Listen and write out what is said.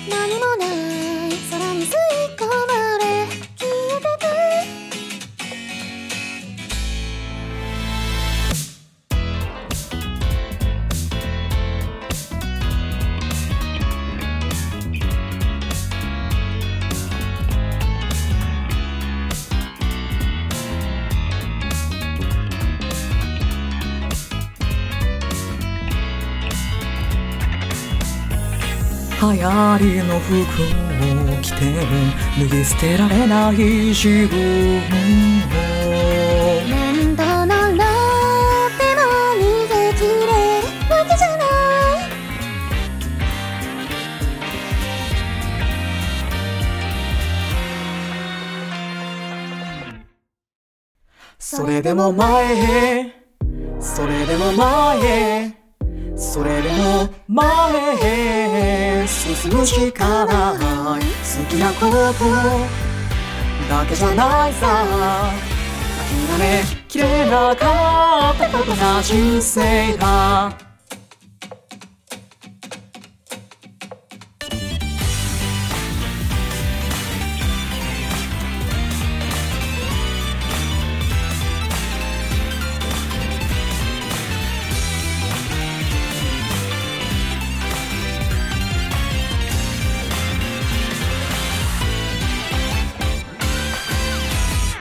何もない空に吸い込まれ消えてく。 流行りの服を着て脱ぎ捨てられない自分を何度呪っても逃げ切れるわけじゃない。 それでも前へ、それでも前へ、それでも前へ進むしかない。好きなことだけじゃないさ。諦めきれなかったことが人生だ。